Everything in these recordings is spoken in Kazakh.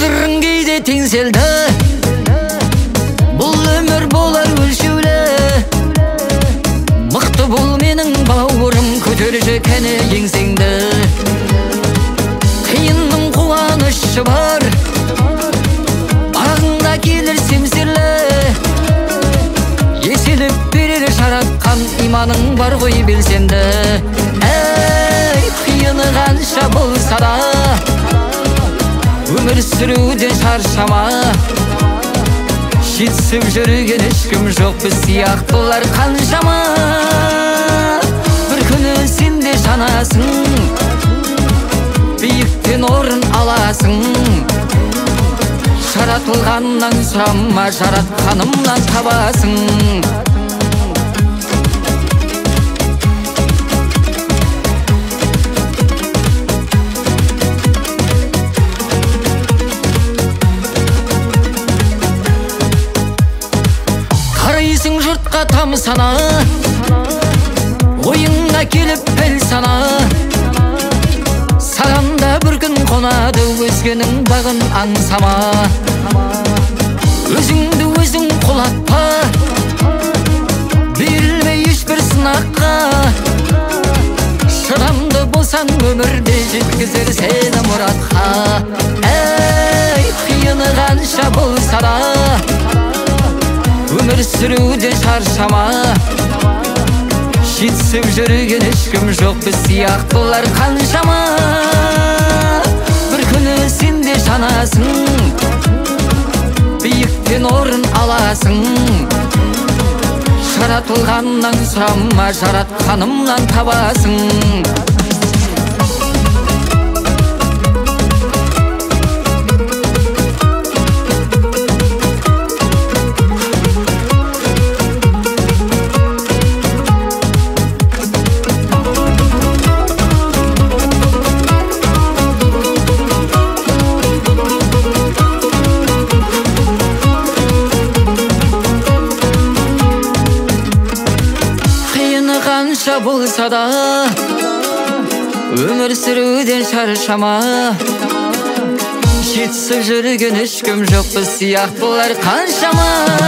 тағдырың кейде теңселді, бұл өмір болар өлшеулі. Мықты бол менің бауырым, көтерші кәне еңсеңді. Қиынның қуанышы бар, бағыңда келер семсерлі. Еселіп берер жаратқан, иманың бар ғой белсенді. Әй, қиыны қанша болса да, өмір сүруден шаршама. Жетісіп жүрген ешкім жоқ, біз сияқтылар қаншама. Бір күні сен де жанасың, биіктен орын аласың. Жаратылғаннан сұрама, жаратқанымнан табасың. Қарайсың жұртқа тамсана, ойыңа келіп пәл сана. Саған да бір күн қонады, өзгенің бағын аңсама. Өзіңді өзің құлатпа, берілме ешбір сынаққа. Шыдамды болсаң өмірде жеткізер сені мұратқа. Әй, қиыны қанша болса да, өмір сүруден шаршама. Жетісіп жүрген ешкім жоқ, біз сияқтылар қаншама. Бір күні сен де жанасың, биіктен орын аласың. Жаратылғаннан сұрама, жаратқанымнан табасың. Қанша болса да, өмір сүруден шаршама. Жетісіп жүрген ешкім жоқ, біз сияқтылар қаншама.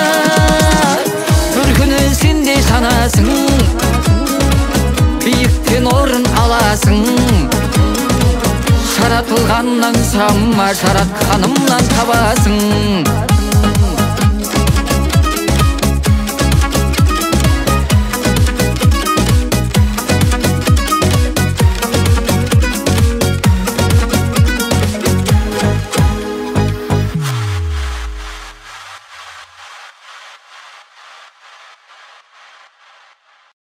Бір күні сен де жанасың, биіктен орын аласың. Жаратылғаннан сұрама, жаратқанымнан табасың.